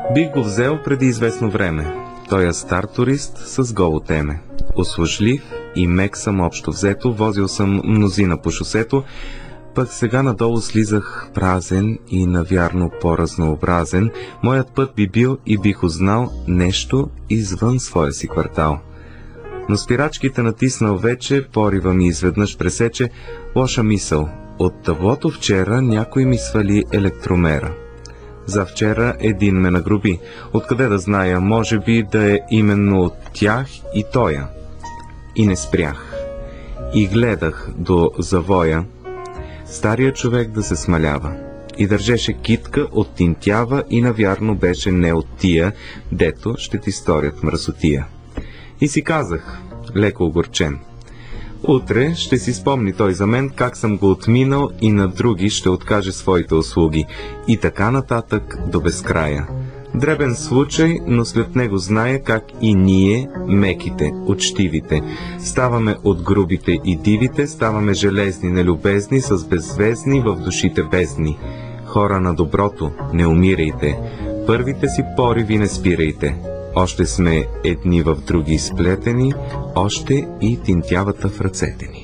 Бих го взел преди известно време. Той е стар турист с голо теме. Услужлив и мек съм общо взето, возил съм мнозина по шосето, пък сега надолу слизах празен и навярно по-разнообразен. Моят път би бил и бих узнал нещо извън своя си квартал. Но спирачките натиснал вече, порива ми изведнъж пресече лоша мисъл. От таблото вчера някой ми свали електромера. За вчера един ме нагруби. Откъде да зная, може би да е именно от тях и тоя. И не спрях. И гледах до завоя стария човек да се смалява. И държеше китка от тинтява и навярно беше не от тия, дето ще ти сторят мръсотия. И си казах, леко огорчен: утре ще си спомни той за мен, как съм го отминал и на други ще откаже своите услуги. И така нататък до безкрая. Дребен случай, но след него зная как и ние, меките, учтивите, ставаме от грубите и дивите, ставаме железни, нелюбезни, с беззвездни в душите бездни. Хора на доброто, не умирайте, първите си пориви не спирайте. Още сме едни в други сплетени, още и тинтявата в ръцете ни.